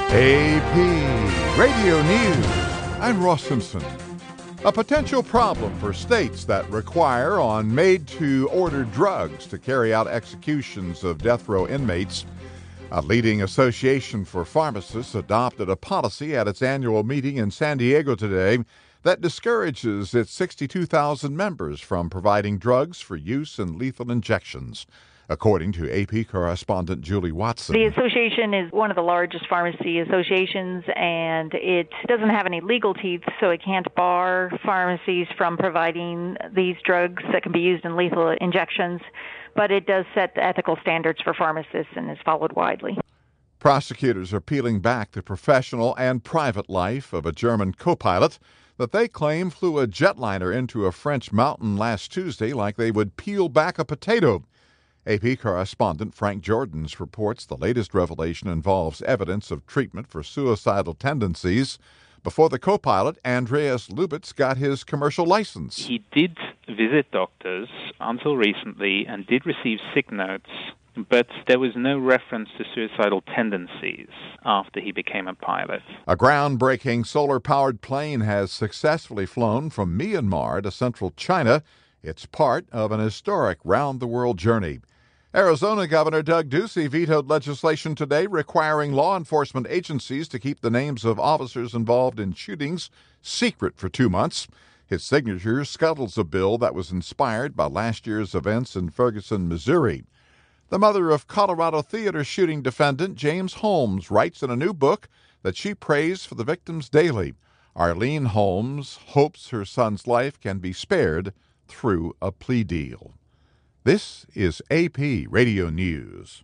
AP Radio News. I'm Ross Simpson. A potential problem for states that require on made-to-order drugs to carry out executions of death row inmates. A leading association for pharmacists adopted a policy at its annual meeting in San Diego today that discourages its 62,000 members from providing drugs for use in lethal injections, according to AP correspondent Julie Watson. The association is one of the largest pharmacy associations, and it doesn't have any legal teeth, so it can't bar pharmacies from providing these drugs that can be used in lethal injections, but it does set ethical standards for pharmacists and is followed widely. Prosecutors are peeling back the professional and private life of a German co-pilot that they claim flew a jetliner into a French mountain last Tuesday like they would peel back a potato. AP correspondent Frank Jordans reports the latest revelation involves evidence of treatment for suicidal tendencies before the co-pilot, Andreas Lubitz, got his commercial license. He did visit doctors until recently and did receive sick notes, but there was no reference to suicidal tendencies after he became a pilot. A groundbreaking solar-powered plane has successfully flown from Myanmar to central China. It's part of an historic round-the-world journey. Arizona Governor Doug Ducey vetoed legislation today requiring law enforcement agencies to keep the names of officers involved in shootings secret for 2 months. His signature scuttles a bill that was inspired by last year's events in Ferguson, Missouri. The mother of Colorado theater shooting defendant James Holmes writes in a new book that she prays for the victims daily. Arlene Holmes hopes her son's life can be spared through a plea deal. This is AP Radio News.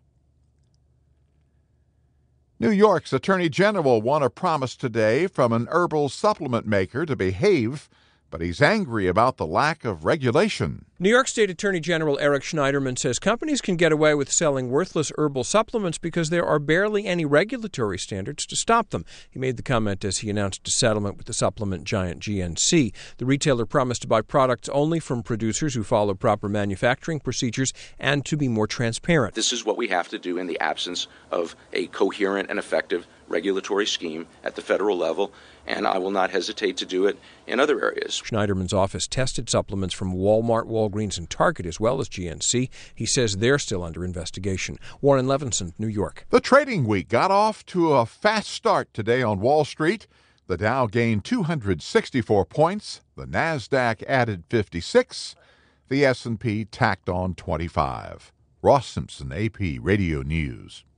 New York's Attorney General won a promise today from an herbal supplement maker to behave, but he's angry about the lack of regulation. New York State Attorney General Eric Schneiderman says companies can get away with selling worthless herbal supplements because there are barely any regulatory standards to stop them. He made the comment as he announced a settlement with the supplement giant GNC. The retailer promised to buy products only from producers who follow proper manufacturing procedures and to be more transparent. This is what we have to do in the absence of a coherent and effective regulatory scheme at the federal level, and I will not hesitate to do it in other areas. Schneiderman's office tested supplements from Walmart, Walgreens, and Target, as well as GNC. He says they're still under investigation. Warren Levinson, New York. The trading week got off to a fast start today on Wall Street. The Dow gained 264 points. The Nasdaq added 56. The S&P tacked on 25. Ross Simpson, AP Radio News.